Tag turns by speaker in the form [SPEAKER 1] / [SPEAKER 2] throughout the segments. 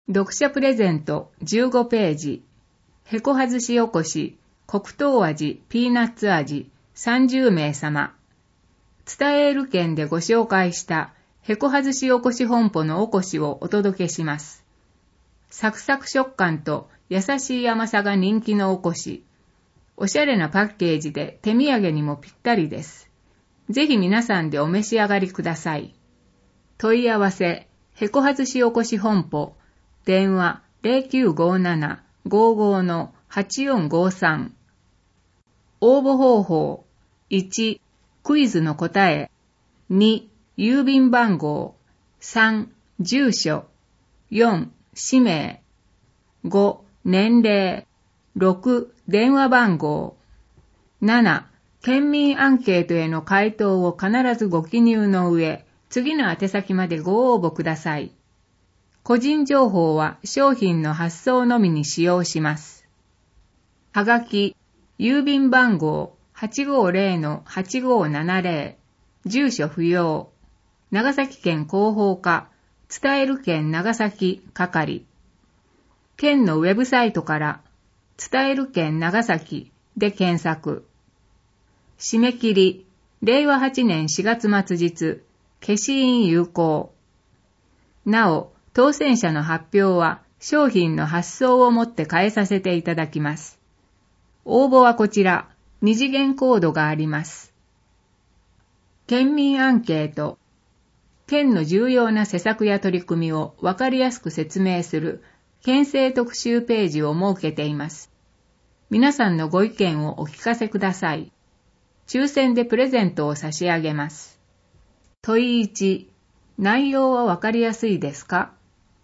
[SPEAKER 1] 読者プレゼント15ページ。へこ外しおこし、黒糖味、ピーナッツ味、30名様。伝える県でご紹介したへこ外しおこし本舗のおこしをお届けします。サクサク食感と優しい甘さが人気のおこし。おしゃれなパッケージで手土産にもぴったりです。ぜひ皆さんでお召し上がりください。問い合わせ、へこ外しおこし本舗。電話 0957-55-8453。応募方法。1、クイズの答え。2、郵便番号。3、住所。4、氏名。5、年齢。6、電話番号。7、県民アンケートへの回答を必ずご記入の上、次の宛先までご応募ください。個人情報は商品の発送のみに使用します。はがき、郵便番号 850-8570、住所不要、長崎県広報課、伝える県長崎係。県のウェブサイトから、伝える県長崎で検索。締め切り、令和8年4月末日、消印有効。なお、当選者の発表は商品の発送をもって返させていただきます。応募はこちら、2次元コードがあります。県民アンケート。県の重要な施策や取り組みをわかりやすく説明する県政特集ページを設けています。皆さんのご意見をお聞かせください。抽選でプレゼントを差し上げます。問い1、内容はわかりやすいですか？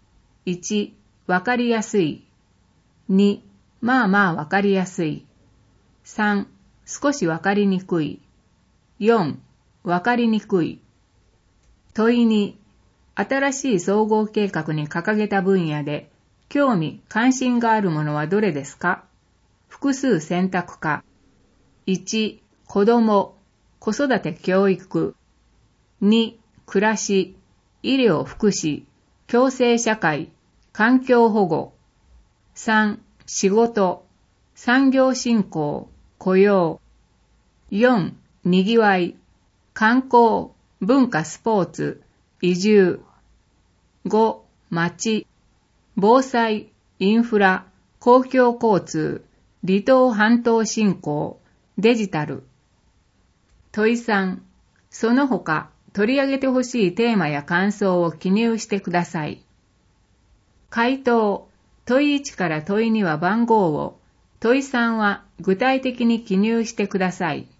[SPEAKER 1] 1、わかりやすい。2、まあまあわかりやすい。3、少しわかりにくい。4、わかりにくい。問い2、新しい総合計画に掲げた分野で、興味・関心があるものはどれですか？複数選択か。1、子供、子育て教育。2、暮らし、医療福祉、共生社会、環境保護。3、仕事、産業振興、雇用。4、にぎわい、観光、文化スポーツ、移住。5、町、防災、インフラ、公共交通、離島半島振興、デジタル。問い3、その他取り上げてほしいテーマや感想を記入してください。回答、問い1から問い2は番号を、問い3は具体的に記入してください。